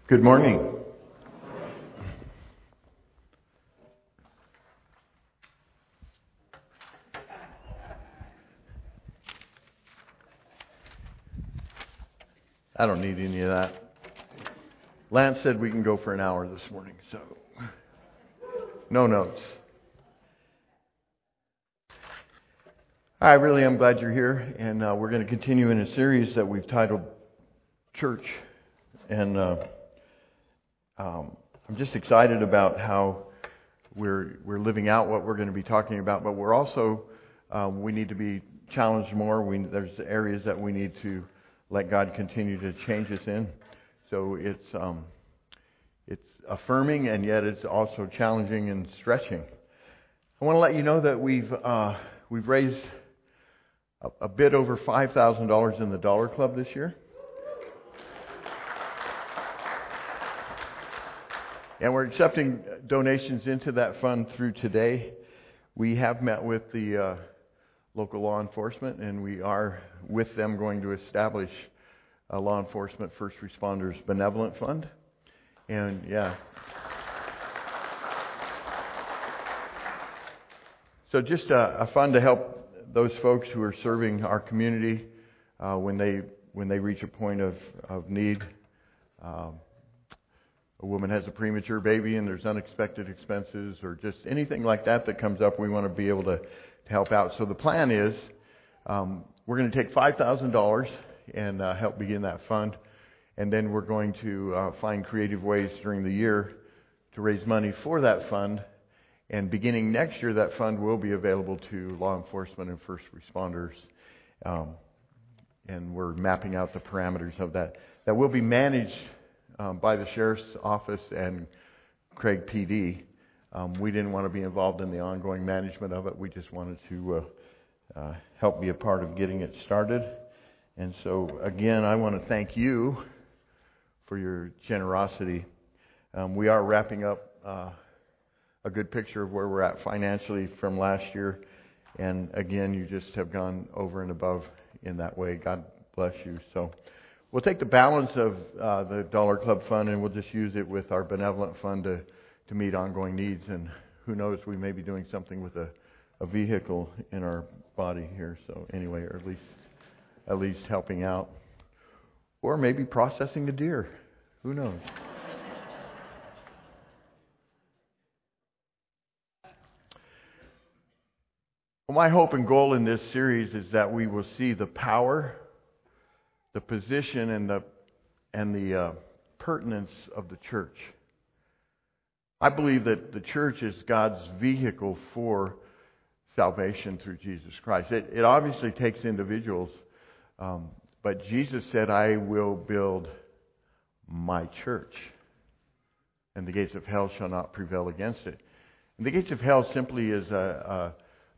Good morning. I don't need any of that. Lance said we can go for an hour this morning, so no notes. I really am glad you're here, and we're going to continue in a series that we've titled Church. And I'm just excited about how we're living out what we're going to be talking about, but we're also we need to be challenged more. There's areas that we need to let God continue to change us in. So it's affirming, and yet it's also challenging and stretching. I want to let you know that we've raised a bit over $5,000 in the Dollar Club this year. And we're accepting donations into that fund through today. We have met with the local law enforcement, and we are with them going to establish a law enforcement first responders benevolent fund. And so just a fund to help those folks who are serving our community when they reach a point of need. A woman has a premature baby and there's unexpected expenses or just anything like that comes up, we want to be able to help out. So the plan is we're going to take $5,000 and help begin that fund. And then we're going to find creative ways during the year to raise money for that fund. And beginning next year, that fund will be available to law enforcement and first responders. And we're mapping out the parameters of that. That will be managed by the Sheriff's Office and Craig PD. We didn't want to be involved in the ongoing management of it. We just wanted to help be a part of getting it started. And so, again, I want to thank you for your generosity. We are wrapping up a good picture of where we're at financially from last year. And, again, you just have gone over and above in that way. God bless you. So we'll take the balance of the Dollar Club fund and we'll just use it with our benevolent fund to meet ongoing needs. And who knows, we may be doing something with a vehicle in our body here. So anyway, or at least helping out. Or maybe processing the deer. Who knows? Well, my hope and goal in this series is that we will see the power, the position, and the pertinence of the church. I believe that the church is God's vehicle for salvation through Jesus Christ. It obviously takes individuals, but Jesus said, "I will build my church, and the gates of hell shall not prevail against it." And the gates of hell simply is a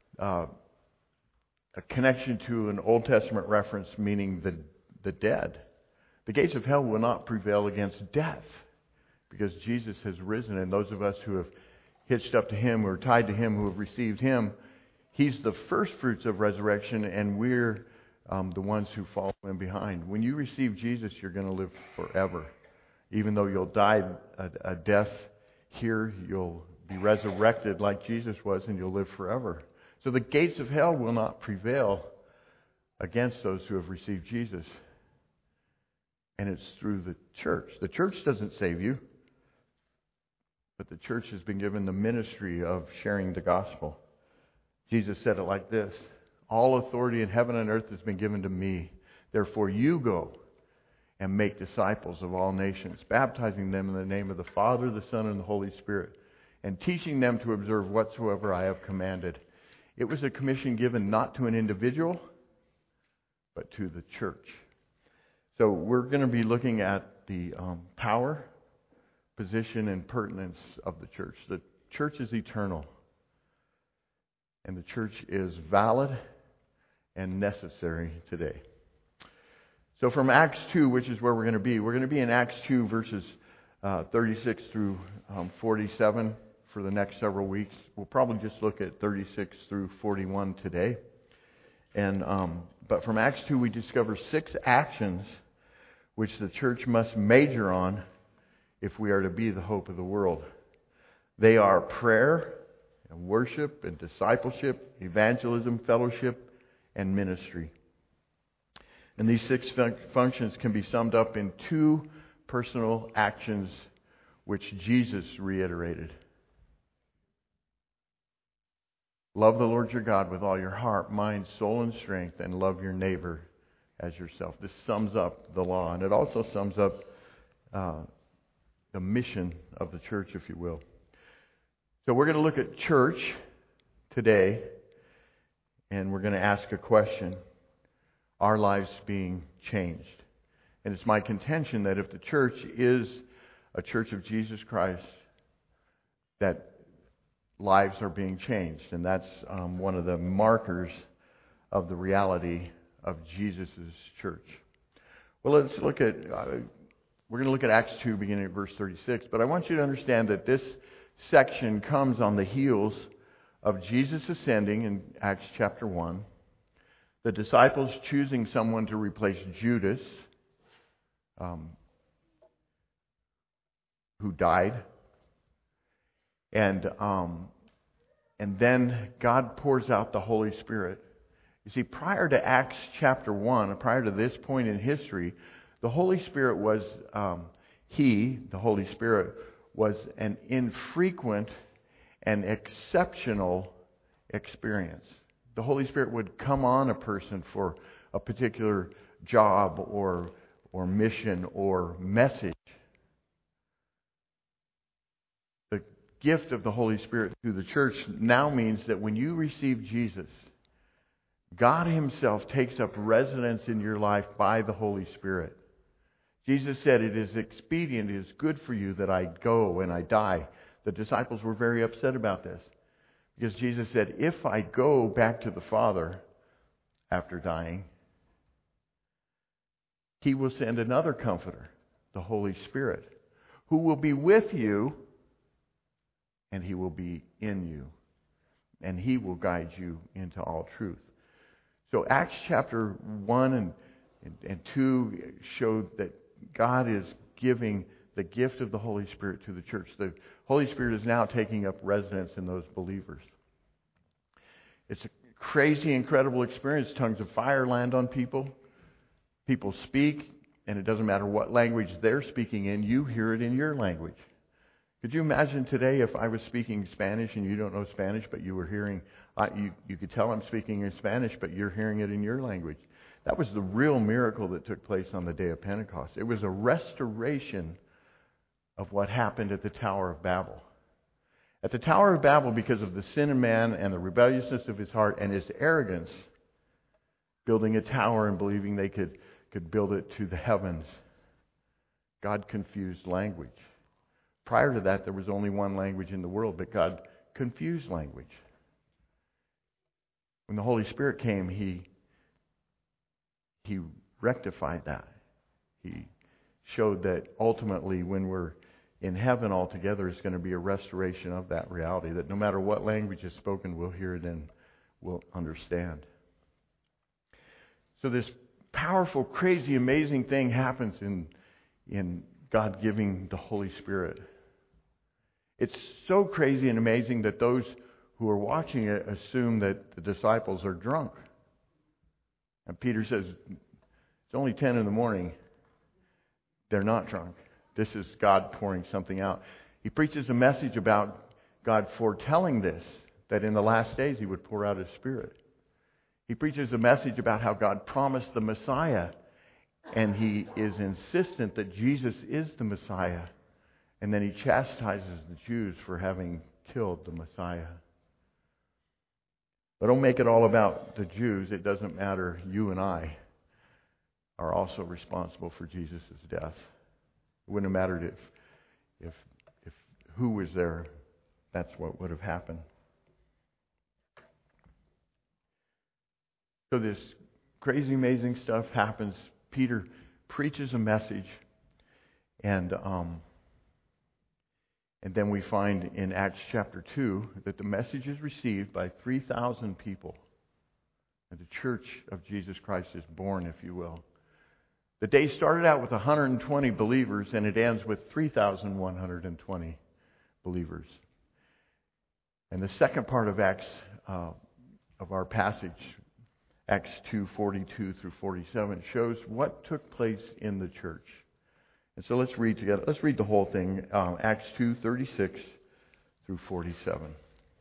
connection to an Old Testament reference, meaning the dead. The gates of hell will not prevail against death because Jesus has risen, and those of us who have hitched up to Him, who are tied to Him, who have received Him, He's the first fruits of resurrection, and we're the ones who follow Him behind. When you receive Jesus, you're going to live forever. Even though you'll die a death here, you'll be resurrected like Jesus was, and you'll live forever. So the gates of hell will not prevail against those who have received Jesus. And it's through the church. The church doesn't save you, but the church has been given the ministry of sharing the gospel. Jesus said it like this: "All authority in heaven and earth has been given to me. Therefore you go and make disciples of all nations, baptizing them in the name of the Father, the Son, and the Holy Spirit, and teaching them to observe whatsoever I have commanded." It was a commission given not to an individual, but to the church. So we're going to be looking at the power, position, and pertinence of the church. The church is eternal. And the church is valid and necessary today. So from Acts 2, which is where we're going to be in Acts 2 verses 36 through 47 for the next several weeks. We'll probably just look at 36 through 41 today. And but from Acts 2 we discover 6 actions which the church must major on if we are to be the hope of the world. They are prayer and worship and discipleship, evangelism, fellowship, and ministry. And these 6 functions can be summed up in 2 personal actions which Jesus reiterated. Love the Lord your God with all your heart, mind, soul, and strength, and love your neighbor as yourself. This sums up the law, and it also sums up the mission of the church, if you will. So we're going to look at church today, and we're going to ask a question. Our lives being changed. And it's my contention that if the church is a church of Jesus Christ, that lives are being changed. And that's one of the markers of the reality of Jesus' church. Well, let's look at, we're going to look at Acts 2 beginning at verse 36. But I want you to understand that this section comes on the heels of Jesus ascending in Acts chapter 1. The disciples choosing someone to replace Judas, who died. And then God pours out the Holy Spirit. You see, prior to Acts chapter 1, prior to this point in history, the Holy Spirit was, the Holy Spirit, was an infrequent and exceptional experience. The Holy Spirit would come on a person for a particular job or mission or message. The gift of the Holy Spirit through the church now means that when you receive Jesus, God Himself takes up residence in your life by the Holy Spirit. Jesus said, "It is expedient, it is good for you that I go and I die." The disciples were very upset about this. Because Jesus said, if I go back to the Father after dying, He will send another Comforter, the Holy Spirit, who will be with you, and He will be in you. And He will guide you into all truth. So Acts chapter 1 and 2 showed that God is giving the gift of the Holy Spirit to the church. The Holy Spirit is now taking up residence in those believers. It's a crazy, incredible experience. Tongues of fire land on people. People speak, and it doesn't matter what language they're speaking in, you hear it in your language. Could you imagine today if I was speaking Spanish and you don't know Spanish, but you were hearing, you could tell I'm speaking in Spanish, but you're hearing it in your language. That was the real miracle that took place on the day of Pentecost. It was a restoration of what happened at the Tower of Babel. At the Tower of Babel, because of the sin of man and the rebelliousness of his heart and his arrogance, building a tower and believing they could build it to the heavens, God confused language. Prior to that, there was only one language in the world, but God confused language. When the Holy Spirit came, He rectified that. He showed that ultimately when we're in heaven altogether, it's going to be a restoration of that reality, that no matter what language is spoken, we'll hear it and we'll understand. So this powerful, crazy, amazing thing happens in God giving the Holy Spirit. It's so crazy and amazing that those who are watching it assume that the disciples are drunk. And Peter says, it's only 10 in the morning. They're not drunk. This is God pouring something out. He preaches a message about God foretelling this, that in the last days He would pour out His Spirit. He preaches a message about how God promised the Messiah, and He is insistent that Jesus is the Messiah. And then He chastises the Jews for having killed the Messiah. But don't make it all about the Jews. It doesn't matter. You and I are also responsible for Jesus' death. It wouldn't have mattered if who was there. That's what would have happened. So this crazy, amazing stuff happens. Peter preaches a message, and then we find in Acts chapter 2 that the message is received by 3,000 people. And the church of Jesus Christ is born, if you will. The day started out with 120 believers, and it ends with 3,120 believers. And the second part of Acts, of our passage, Acts 2:42 through 47, shows what took place in the church. And so let's read together. Let's read the whole thing. Acts 2:36 through 47.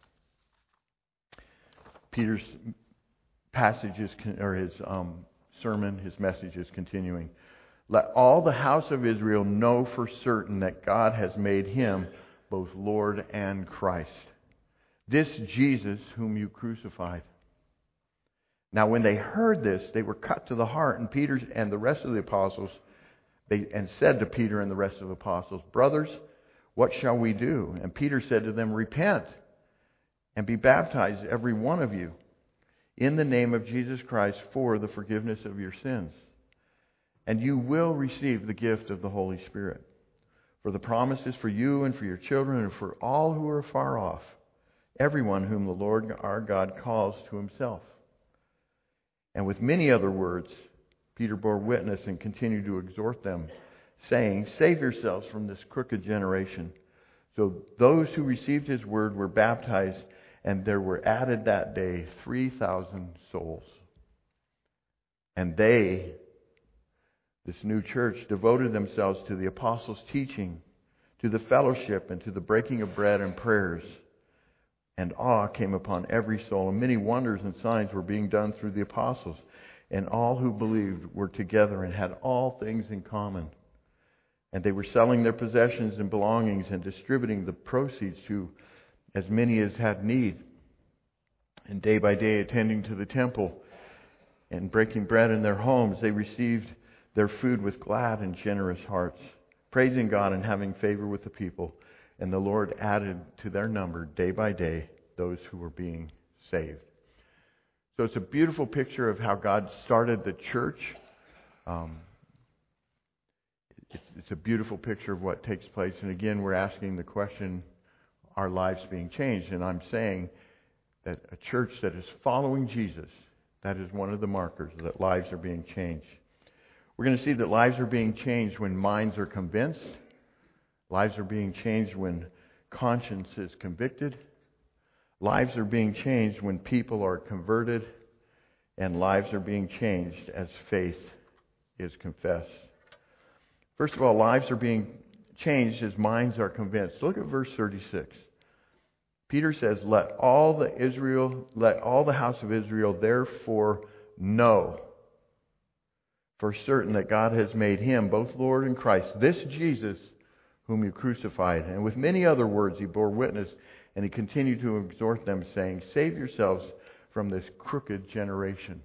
Peter's passage is, or his sermon, his message is continuing. Let all the house of Israel know for certain that God has made him both Lord and Christ, this Jesus whom you crucified. Now when they heard this, they were cut to the heart, and Peter and the rest of the apostles, and said to Peter and the rest of the apostles, Brothers, what shall we do? And Peter said to them, Repent and be baptized, every one of you, in the name of Jesus Christ for the forgiveness of your sins. And you will receive the gift of the Holy Spirit. For the promise is for you and for your children and for all who are far off, everyone whom the Lord our God calls to himself. And with many other words, Peter bore witness and continued to exhort them, saying, Save yourselves from this crooked generation. So those who received his word were baptized, and there were added that day 3,000 souls. And they, this new church, devoted themselves to the apostles' teaching, to the fellowship, and to the breaking of bread and prayers. And awe came upon every soul, and many wonders and signs were being done through the apostles. And all who believed were together and had all things in common. And they were selling their possessions and belongings and distributing the proceeds to as many as had need. And day by day, attending to the temple and breaking bread in their homes, they received their food with glad and generous hearts, praising God and having favor with the people. And the Lord added to their number day by day those who were being saved. So it's a beautiful picture of how God started the church. It's a beautiful picture of what takes place. And again, we're asking the question, are lives being changed? And I'm saying that a church that is following Jesus, that is one of the markers that lives are being changed. We're going to see that lives are being changed when minds are convinced. Lives are being changed when conscience is convicted. Lives are being changed when people are converted. And lives are being changed as faith is confessed. First of all, lives are being changed as minds are convinced. Look at verse 36. Peter says, Let all the house of Israel therefore know for certain that God has made him both Lord and Christ, this Jesus whom you crucified. And with many other words he bore witness, and he continued to exhort them, saying, Save yourselves from this crooked generation.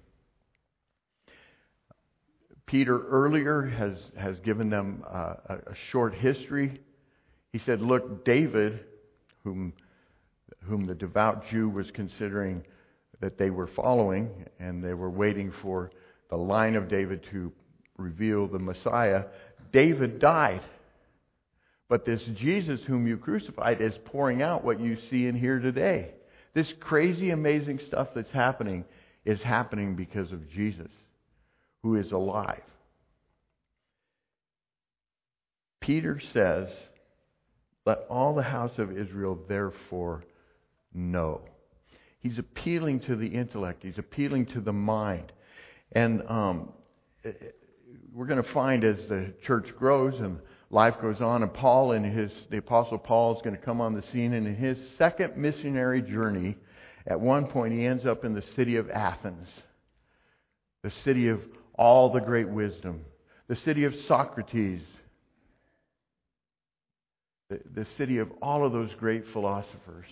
Peter earlier has given them a short history. He said, look, David, whom the devout Jew was considering that they were following, and they were waiting for the line of David to reveal the Messiah, David died. But this Jesus whom you crucified is pouring out what you see and hear today. This crazy, amazing stuff that's happening is happening because of Jesus, who is alive. Peter says, let all the house of Israel therefore know. He's appealing to the intellect. He's appealing to the mind. And we're going to find as the church grows and life goes on, and the Apostle Paul is going to come on the scene, and in his second missionary journey, at one point he ends up in the city of Athens, the city of all the great wisdom, the city of Socrates, the city of all of those great philosophers.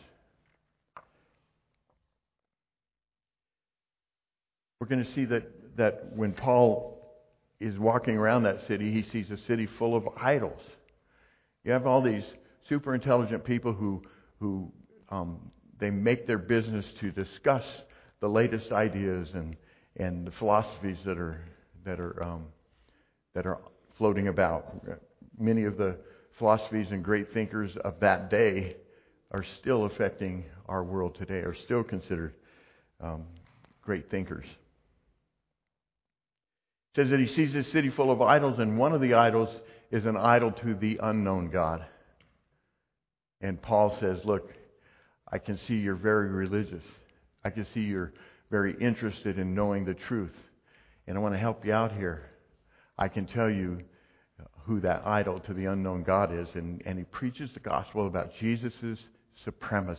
We're going to see that when Paul is walking around that city, he sees a city full of idols. You have all these super intelligent people who they make their business to discuss the latest ideas and the philosophies that are floating about. Many of the philosophies and great thinkers of that day are still affecting our world today, are still considered great thinkers. It says that he sees this city full of idols, and one of the idols is an idol to the unknown God. And Paul says, look, I can see you're very religious. I can see you're very interested in knowing the truth. And I want to help you out here. I can tell you who that idol to the unknown God is. And he preaches the gospel about Jesus' supremacy.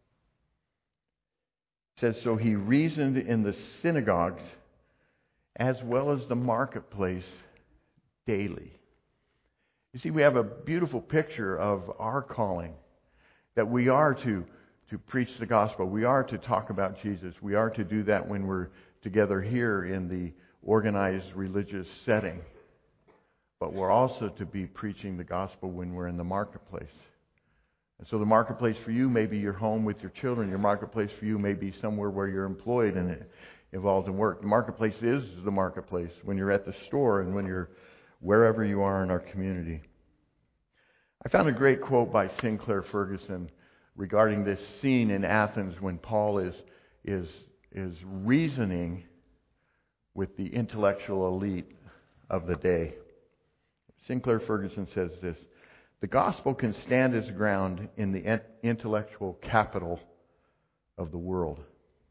It says, so he reasoned in the synagogues as well as the marketplace daily. You see, we have a beautiful picture of our calling, that we are to preach the gospel. We are to talk about Jesus. We are to do that when we're together here in the organized religious setting. But we're also to be preaching the gospel when we're in the marketplace. And so the marketplace for you may be your home with your children. Your marketplace for you may be somewhere where you're employed and involved in work. The marketplace is the marketplace when you're at the store and when you're wherever you are in our community. I found a great quote by Sinclair Ferguson regarding this scene in Athens when Paul is reasoning with the intellectual elite of the day. Sinclair Ferguson says this: the gospel can stand its ground in the intellectual capital of the world.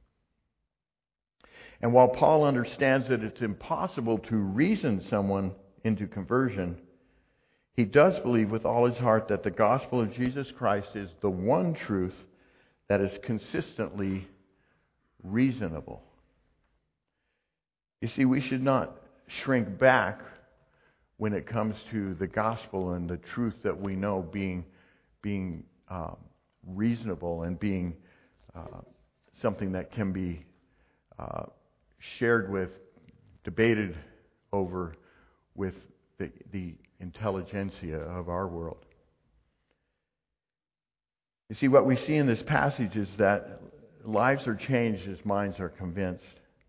And while Paul understands that it's impossible to reason someone into conversion, he does believe with all his heart that the gospel of Jesus Christ is the one truth that is consistently reasonable. You see, we should not shrink back when it comes to the gospel and the truth that we know being reasonable and being something that can be shared with, debated over with the intelligentsia of our world. You see, what we see in this passage is that lives are changed as minds are convinced.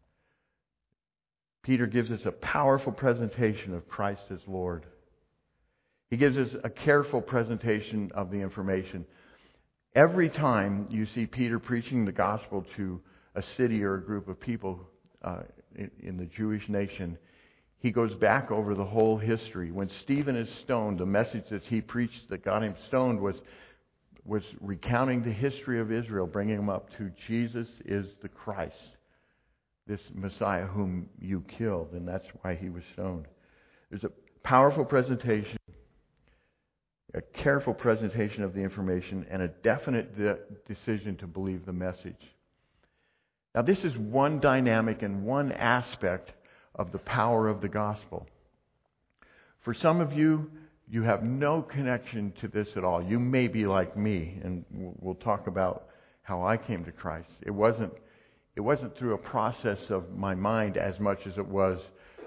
Peter gives us a powerful presentation of Christ as Lord. He gives us a careful presentation of the information. Every time you see Peter preaching the gospel to a city or a group of people in the Jewish nation, he goes back over the whole history. When Stephen is stoned, the message that he preached that got him stoned was recounting the history of Israel, bringing him up to Jesus is the Christ, this Messiah whom you killed, and that's why he was stoned. There's a powerful presentation, a careful presentation of the information, and a definite decision to believe the message. Now, this is one dynamic and one aspect of the power of the gospel. For some of you, you have no connection to this at all. You may be like me, and we'll talk about how I came to Christ. It wasn't through a process of my mind as much as it was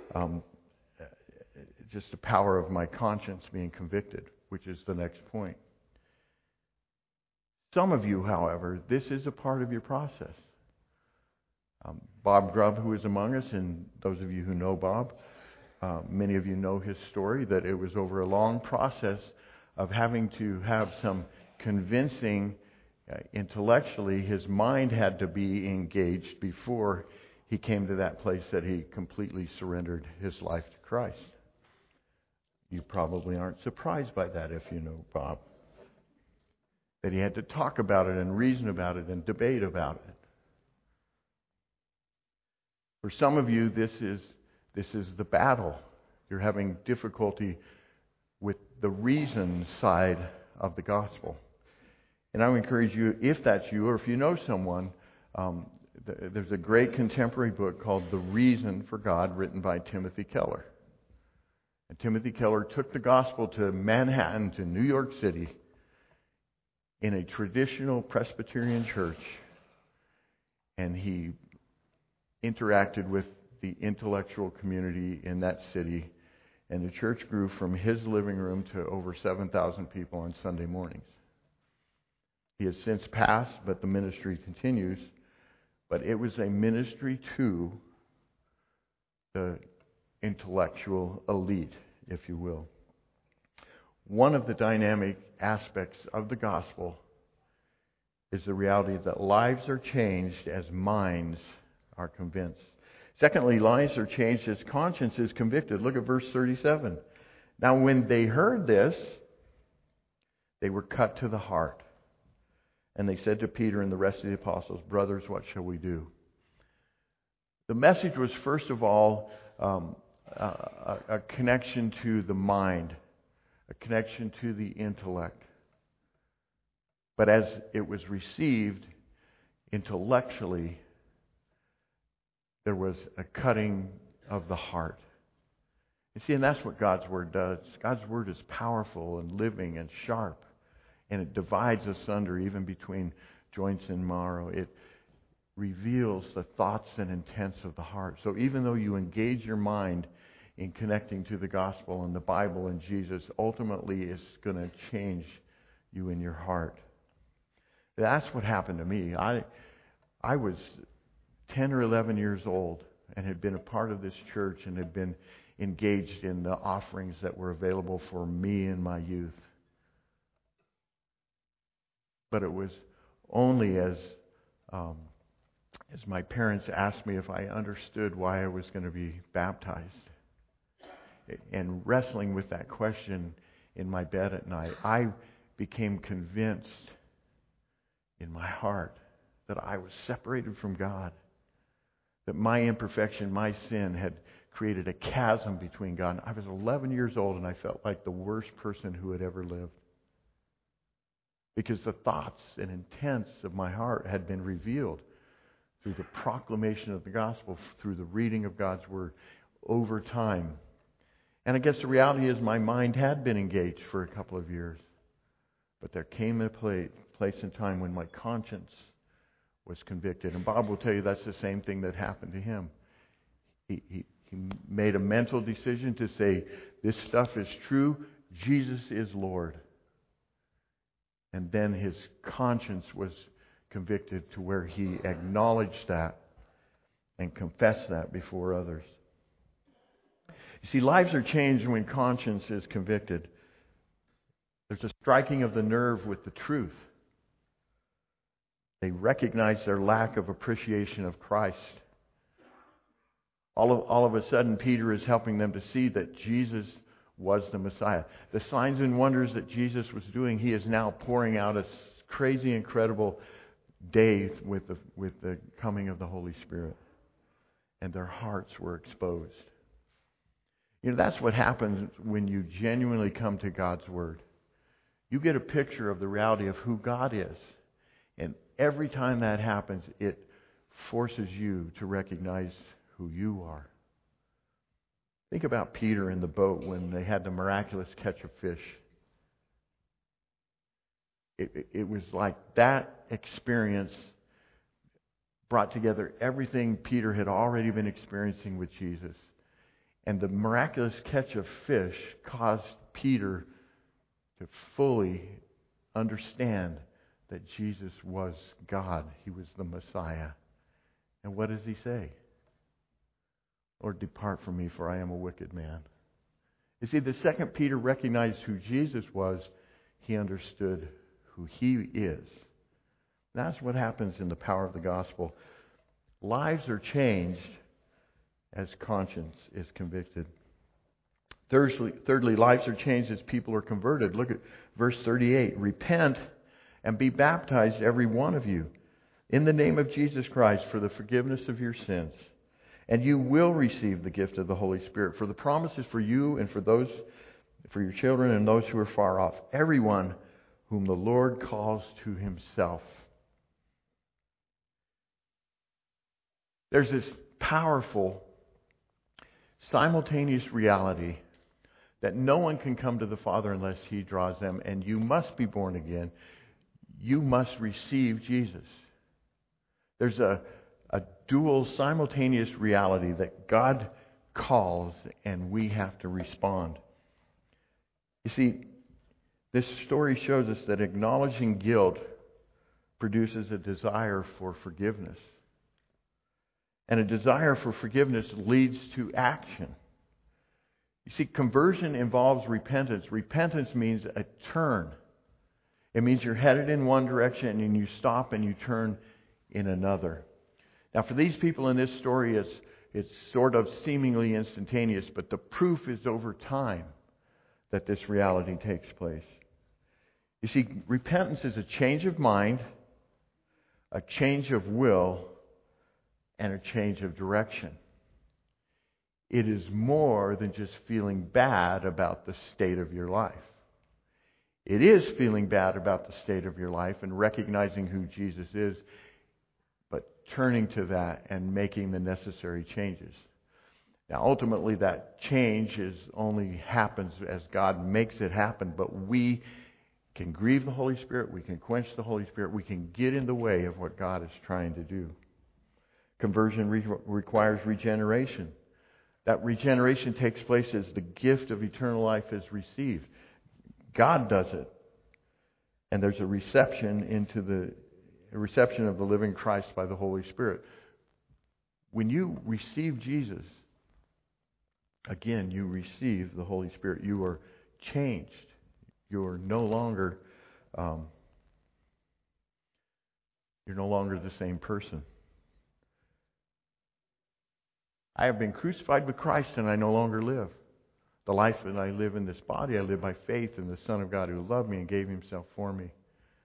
just the power of my conscience being convicted, which is the next point. Some of you, however, this is a part of your process. Bob Grubb, who is among us, and those of you who know Bob, many of you know his story, that it was over a long process of having to have some convincing intellectually. His mind had to be engaged before he came to that place that he completely surrendered his life to Christ. You probably aren't surprised by that if you know Bob. That he had to talk about it and reason about it and debate about it. For some of you, this is the battle. You're having difficulty with the reason side of the gospel. And I would encourage you, if that's you, or if you know someone, there's a great contemporary book called The Reason for God, written by Timothy Keller. And Timothy Keller took the gospel to Manhattan, to New York City, in a traditional Presbyterian church, and he interacted with the intellectual community in that city, and the church grew from his living room to over 7,000 people on Sunday mornings. He has since passed, but the ministry continues. But it was a ministry to the intellectual elite, if you will. One of the dynamic aspects of the gospel is the reality that lives are changed as minds are convinced. Secondly, lives are changed as conscience is convicted. Look at verse 37. Now when they heard this, they were cut to the heart. And they said to Peter and the rest of the apostles, "Brothers, what shall we do?" The message was, first of all, a connection to the mind, a connection to the intellect. But as it was received intellectually, there was a cutting of the heart. You see, and that's what God's Word does. God's Word is powerful and living and sharp, and it divides asunder even between joints and marrow. It reveals the thoughts and intents of the heart. So even though you engage your mind in connecting to the gospel and the Bible and Jesus, ultimately it's going to change you in your heart. That's what happened to me. I was 10 or 11 years old and had been a part of this church and had been engaged in the offerings that were available for me in my youth. But it was only as my parents asked me if I understood why I was going to be baptized, and wrestling with that question in my bed at night, I became convinced in my heart that I was separated from God, that my imperfection, my sin had created a chasm between God. I was 11 years old and I felt like the worst person who had ever lived, because the thoughts and intents of my heart had been revealed through the proclamation of the gospel, through the reading of God's Word over time. And I guess the reality is my mind had been engaged for a couple of years. But there came a place and time when my conscience was convicted. And Bob will tell you that's the same thing that happened to him. He made a mental decision to say, this stuff is true, Jesus is Lord. And then his conscience was convicted to where he acknowledged that and confessed that before others. You see, lives are changed when conscience is convicted. There's a striking of the nerve with the truth. They recognize their lack of appreciation of Christ. All of a sudden, Peter is helping them to see that Jesus was the Messiah. The signs and wonders that Jesus was doing, he is now pouring out a crazy, incredible day with the coming of the Holy Spirit. And their hearts were exposed. You know, that's what happens when you genuinely come to God's Word. You get a picture of the reality of who God is. And every time that happens, it forces you to recognize who you are. Think about Peter in the boat when they had the miraculous catch of fish. It was like that experience brought together everything Peter had already been experiencing with Jesus. And the miraculous catch of fish caused Peter to fully understand that Jesus was God. He was the Messiah. And what does he say? Lord, depart from me, for I am a wicked man. You see, the second Peter recognized who Jesus was, he understood who he is. That's what happens in the power of the gospel. Lives are changed as conscience is convicted. Thirdly, lives are changed as people are converted. Look at verse 38. Repent and be baptized, every one of you, in the name of Jesus Christ for the forgiveness of your sins. And you will receive the gift of the Holy Spirit. For the promise is for you and for your children and those who are far off. Everyone whom the Lord calls to himself. There's this powerful, simultaneous reality that no one can come to the Father unless he draws them. And you must be born again. You must receive Jesus. There's a dual, simultaneous reality that God calls and we have to respond. You see, this story shows us that acknowledging guilt produces a desire for forgiveness. And a desire for forgiveness leads to action. You see, conversion involves repentance. Repentance means a turn. It means you're headed in one direction and you stop and you turn in another. Now, for these people in this story, it's sort of seemingly instantaneous, but the proof is over time that this reality takes place. You see, repentance is a change of mind, a change of will, and a change of direction. It is more than just feeling bad about the state of your life. It is feeling bad about the state of your life and recognizing who Jesus is, but turning to that and making the necessary changes. Now, ultimately, that change only happens as God makes it happen, but we can grieve the Holy Spirit, we can quench the Holy Spirit, we can get in the way of what God is trying to do. Conversion requires regeneration. That regeneration takes place as the gift of eternal life is received. God does it. And there's a reception of the living Christ by the Holy Spirit. When you receive Jesus, again, you receive the Holy Spirit. You are changed. You are no longer the same person. I have been crucified with Christ, and I no longer live. The life that I live in this body, I live by faith in the Son of God who loved me and gave Himself for me.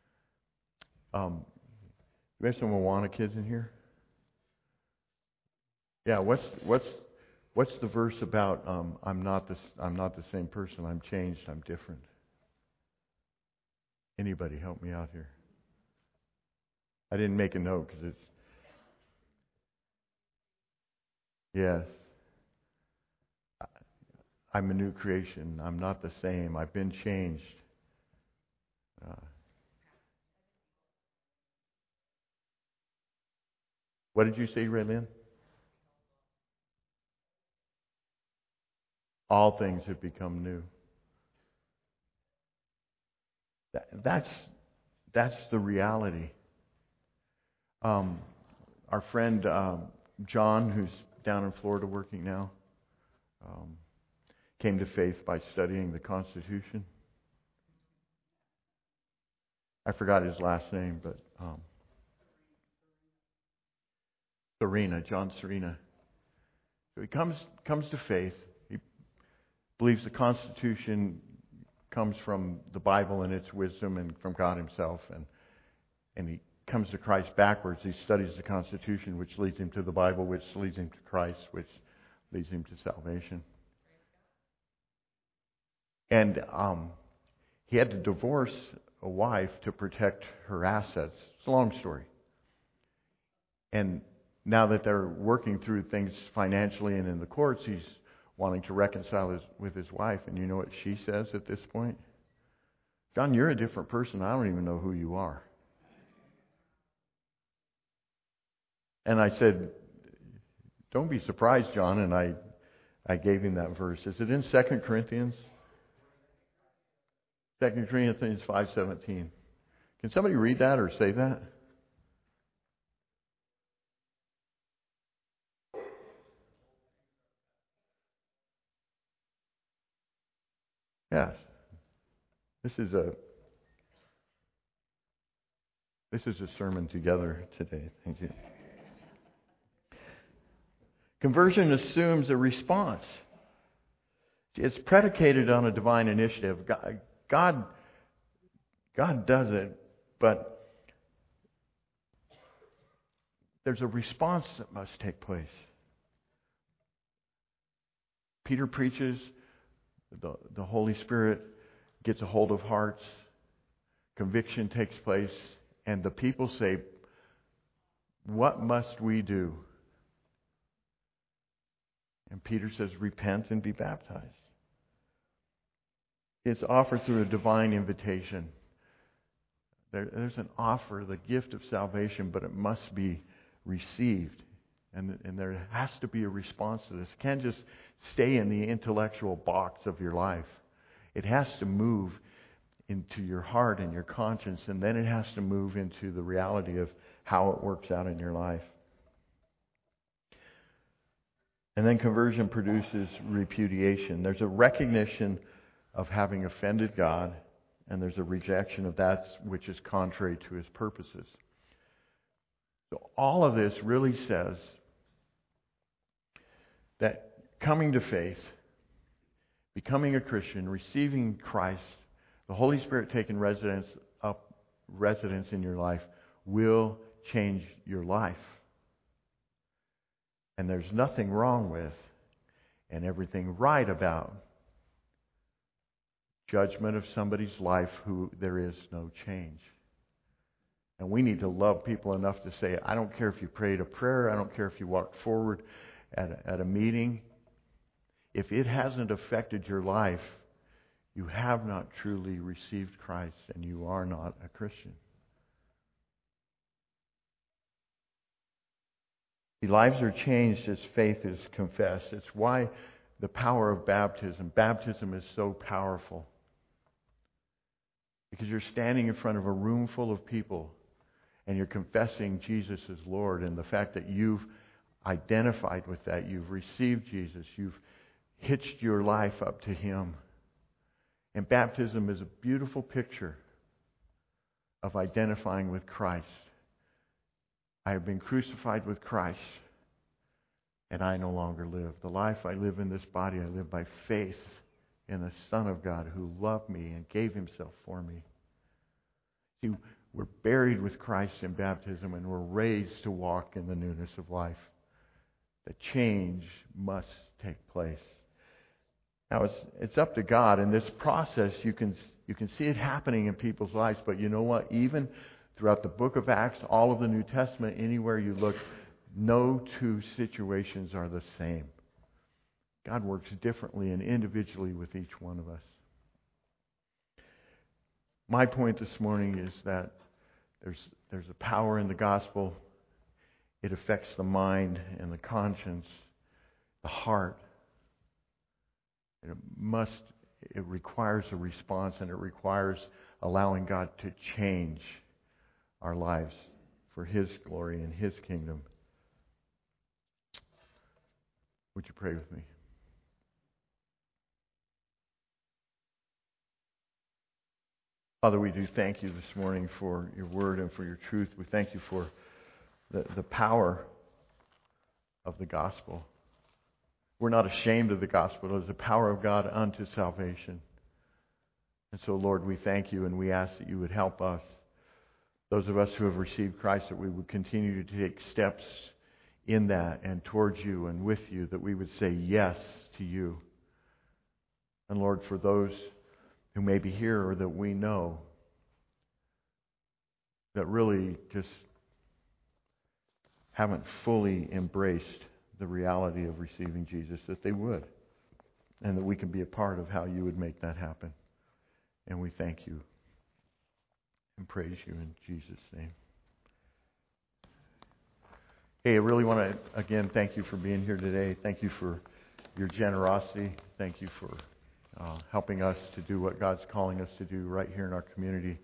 We have some Awana kids in here? Yeah, what's the verse about? I'm not the same person. I'm changed. I'm different. Anybody help me out here? I didn't make a note because it's. Yes. I'm a new creation. I'm not the same. I've been changed. What did you say, Raylyn? All things have become new. That's the reality. Our friend John, who's down in Florida working now, came to faith by studying the Constitution. I forgot his last name, but John Serena. So he comes to faith. He believes the Constitution comes from the Bible and its wisdom and from God Himself, and he comes to Christ backwards. He studies the Constitution, which leads him to the Bible, which leads him to Christ, which leads him to salvation. And he had to divorce a wife to protect her assets. It's a long story. And now that they're working through things financially and in the courts, he's wanting to reconcile with his wife. And you know what she says at this point? John, you're a different person. I don't even know who you are. And I said, don't be surprised, John. And I gave him that verse. Is it in 2 Corinthians? 2 Corinthians 5:17. Can somebody read that or say that? Yes. This is a sermon together today. Thank you. Conversion assumes a response. It's predicated on a divine initiative. God does it, but there's a response that must take place. Peter preaches, the Holy Spirit gets a hold of hearts, conviction takes place, and the people say, what must we do? And Peter says, repent and be baptized. It's offered through a divine invitation. There's an offer, the gift of salvation, but it must be received. And there has to be a response to this. It can't just stay in the intellectual box of your life. It has to move into your heart and your conscience, and then it has to move into the reality of how it works out in your life. And then conversion produces repudiation. There's a recognition of having offended God, and there's a rejection of that which is contrary to His purposes. So all of this really says that coming to faith, becoming a Christian, receiving Christ, the Holy Spirit taking residence in your life will change your life. And there's nothing wrong with and everything right about judgment of somebody's life who there is no change. And we need to love people enough to say, I don't care if you prayed a prayer, I don't care if you walked forward at a meeting. If it hasn't affected your life, you have not truly received Christ and you are not a Christian. The lives are changed as faith is confessed. It's why the power of baptism. Baptism is so powerful. Because you're standing in front of a room full of people and you're confessing Jesus as Lord, and the fact that you've identified with that, you've received Jesus, you've hitched your life up to Him. And baptism is a beautiful picture of identifying with Christ. I have been crucified with Christ, and I no longer live. The life I live in this body, I live by faith in the Son of God who loved me and gave Himself for me. See, we're buried with Christ in baptism, and we're raised to walk in the newness of life. The change must take place. Now, it's up to God. In this process, you can see it happening in people's lives. But you know what? Even throughout the book of Acts, all of the New Testament, anywhere you look, no two situations are the same. God works differently and individually with each one of us. My point this morning is that there's a power in the gospel. It affects the mind and the conscience, the heart. It requires a response, and it requires allowing God to change our lives for His glory and His kingdom. Would you pray with me? Father, we do thank you this morning for your word and for your truth. We thank you for the power of the gospel. We're not ashamed of the gospel. It is the power of God unto salvation. And so, Lord, we thank you and we ask that you would help us, those of us who have received Christ, that we would continue to take steps in that and towards you and with you, that we would say yes to you. And Lord, for those who may be here or that we know that really just haven't fully embraced the reality of receiving Jesus, that they would, and that we can be a part of how you would make that happen. And we thank you and praise you in Jesus' name. Hey, I really want to, again, thank you for being here today. Thank you for your generosity. Thank you for helping us to do what God's calling us to do right here in our community.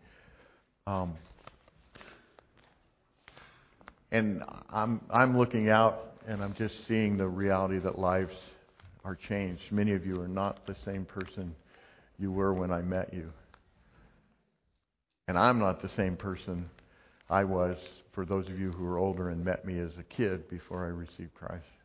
And I'm looking out and I'm just seeing the reality that lives are changed. Many of you are not the same person you were when I met you. And I'm not the same person I was for those of you who are older and met me as a kid before I received Christ.